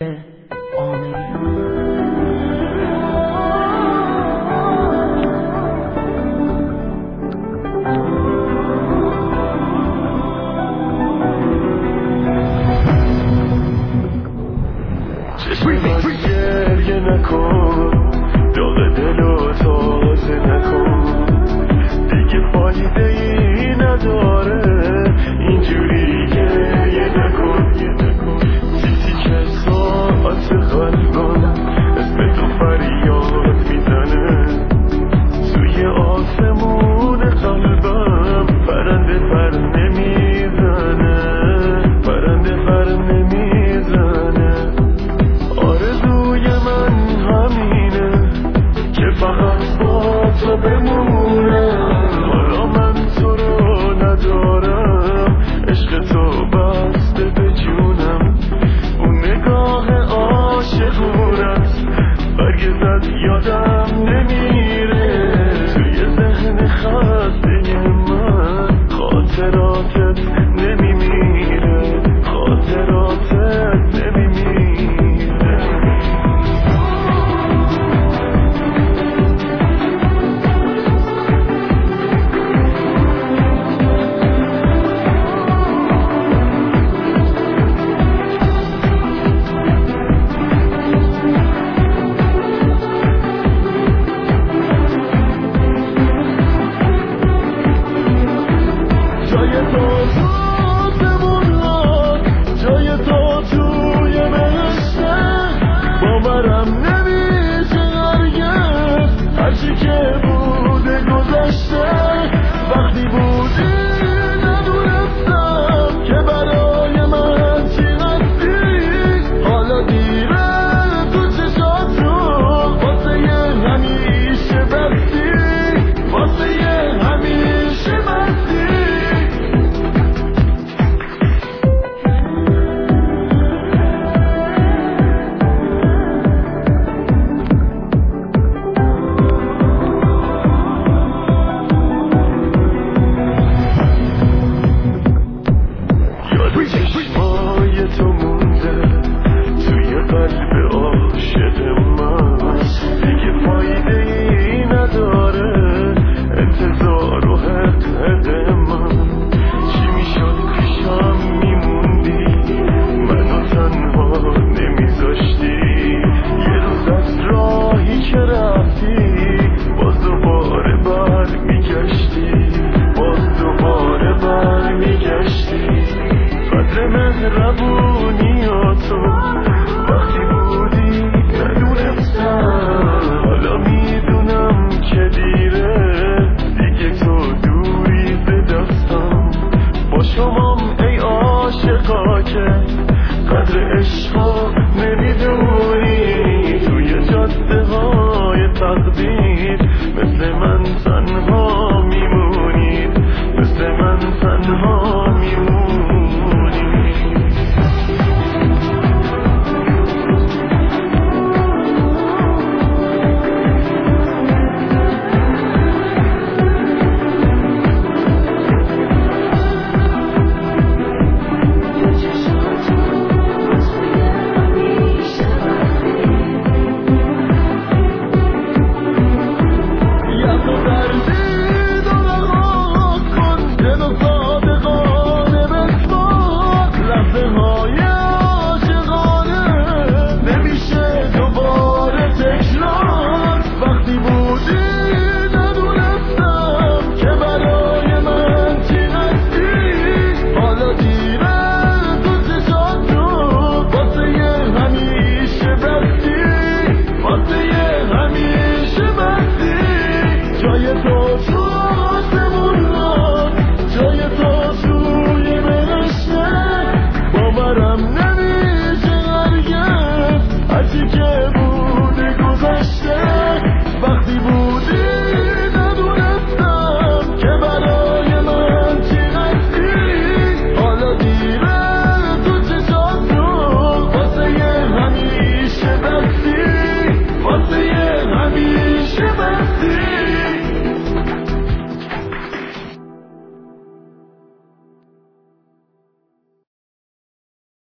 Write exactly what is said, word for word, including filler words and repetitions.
گریه نکن، داغ دلو تازه نکن، دیگه فایده ای نداره اینجوری گریه نکن. تیتی که ساعت قلبم اسم تو فریاد میزنه، توی آسمون قلبم پرنده پر نمیزنه، پرنده پر نمیزنه. آرزوی من همینه که فقط با تو بمونم، حالا من تو رو ندارم، عشق تو بسته به جونم. اون نگاه عاشقونت برگزد یادم نمیره، توی ذهن خسته من خاطراتت نمیمیره، خاطراتت نمیمیره. مهربونیاتو وقتی بودی ندونستم، حالا میدونم که دیره، دیگه تو دوری به دستم. با شمام ای عاشقا که قدر عشقا